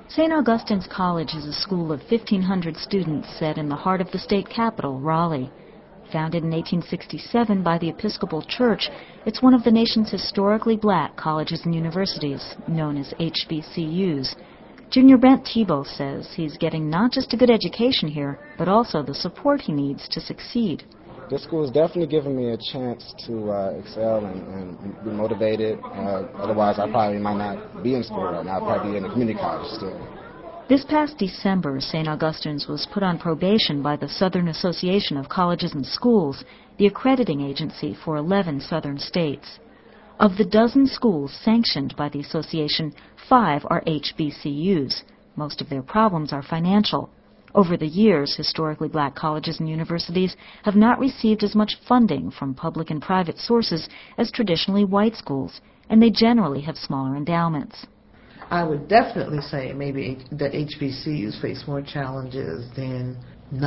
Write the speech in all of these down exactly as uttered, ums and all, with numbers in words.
Saint Augustine's College is a school of fifteen hundred students set in the heart of the state capital, Raleigh. Founded in eighteen sixty-seven by the Episcopal Church, it's one of the nation's historically black colleges and universities, known as H B C Us. Junior Brent Tebow says he's getting not just a good education here, but also the support he needs to succeed. This school has definitely given me a chance to uh, excel and, and be motivated. Uh, otherwise, I probably might not be in school right now. I'd probably be in a community college still. This past December, Saint Augustine's was put on probation by the Southern Association of Colleges and Schools, the accrediting agency for eleven southern states. Of the dozen schools sanctioned by the association, five are H B C Us. Most of their problems are financial. Over the years, historically black colleges and universities have not received as much funding from public and private sources as traditionally white schools, and they generally have smaller endowments. I would definitely say maybe that H B C Us face more challenges than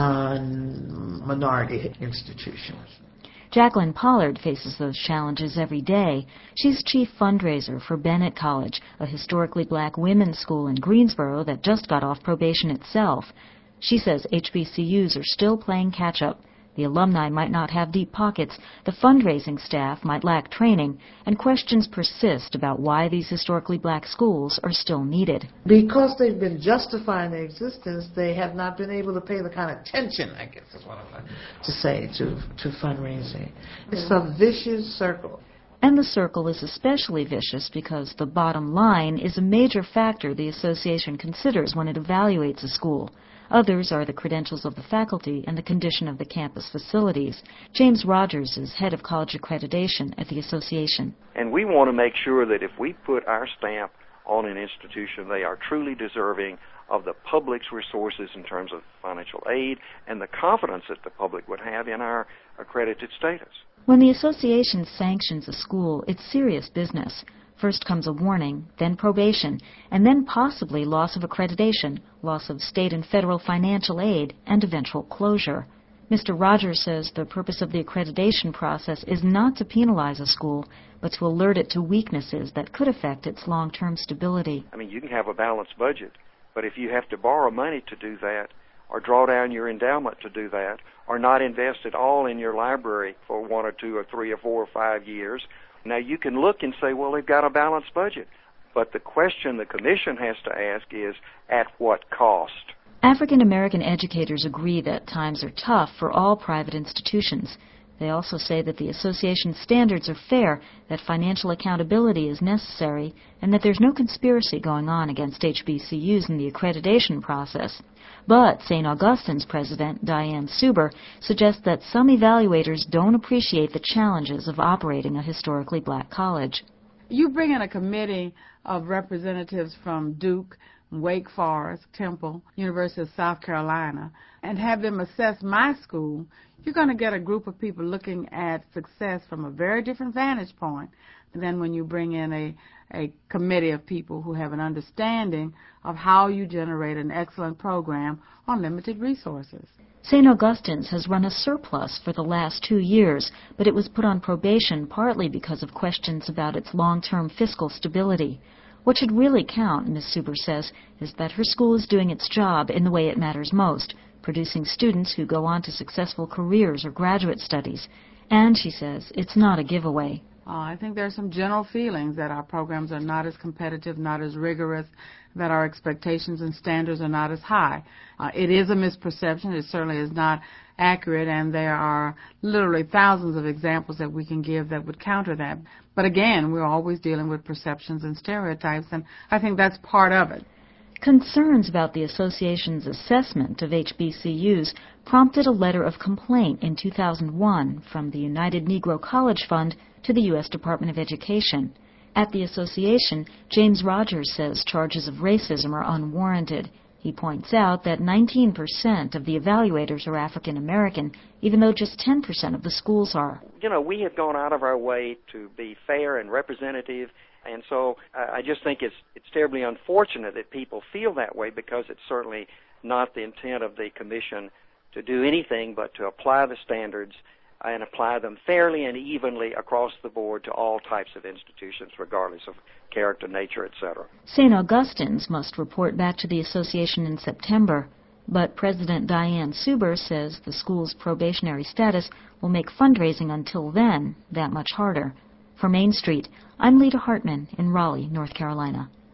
non-minority institutions. Jacqueline Pollard faces those challenges every day. She's chief fundraiser for Bennett College, a historically black women's school in Greensboro that just got off probation itself. She says H B C Us are still playing catch-up. The alumni might not have deep pockets, the fundraising staff might lack training, and questions persist about why these historically black schools are still needed. Because they've been justifying their existence, they have not been able to pay the kind of attention, I guess is what I'm trying to say, to, to fundraising. It's a vicious circle. And the circle is especially vicious because the bottom line is a major factor the association considers when it evaluates a school. Others are the credentials of the faculty and the condition of the campus facilities. James Rogers is head of college accreditation at the association. And we want to make sure that if we put our stamp on an institution, they are truly deserving of the public's resources in terms of financial aid and the confidence that the public would have in our accredited status. When the association sanctions a school, it's serious business. First comes a warning, then probation, and then possibly loss of accreditation, loss of state and federal financial aid, and eventual closure. Mister Rogers says the purpose of the accreditation process is not to penalize a school, but to alert it to weaknesses that could affect its long-term stability. I mean, you can have a balanced budget, but if you have to borrow money to do that, or draw down your endowment to do that, or not invest at all in your library for one or two or three or four or five years, now, you can look and say, well, they've got a balanced budget. But the question the Commission has to ask is, at what cost? African American educators agree that times are tough for all private institutions. They also say that the association's standards are fair, that financial accountability is necessary, and that there's no conspiracy going on against H B C Us in the accreditation process. But Saint Augustine's president, Diane Suber, suggests that some evaluators don't appreciate the challenges of operating a historically black college. You bring in a committee of representatives from Duke, Wake Forest, Temple, University of South Carolina, and have them assess my school, you're going to get a group of people looking at success from a very different vantage point than when you bring in a, a committee of people who have an understanding of how you generate an excellent program on limited resources. Saint Augustine's has run a surplus for the last two years, but it was put on probation partly because of questions about its long-term fiscal stability. What should really count, Miz Suber says, is that her school is doing its job in the way it matters most, producing students who go on to successful careers or graduate studies. And, she says, it's not a giveaway. Uh, I think there are some general feelings that our programs are not as competitive, not as rigorous, that our expectations and standards are not as high. Uh, it is a misperception. It certainly is not accurate, and there are literally thousands of examples that we can give that would counter that. But again, we're always dealing with perceptions and stereotypes, and I think that's part of it. Concerns about the association's assessment of H B C Us prompted a letter of complaint in two thousand one from the United Negro College Fund to the U S Department of Education. At the association, James Rogers says charges of racism are unwarranted. He points out that nineteen percent of the evaluators are African American, even though just ten percent of the schools are. You know, we have gone out of our way to be fair and representative, and so uh, I just think it's it's terribly unfortunate that people feel that way, because it's certainly not the intent of the Commission to do anything but to apply the standards and apply them fairly and evenly across the board to all types of institutions, regardless of character, nature, et cetera. Saint Augustine's must report back to the association in September, but President Diane Suber says the school's probationary status will make fundraising until then that much harder. For Main Street, I'm Lita Hartman in Raleigh, North Carolina.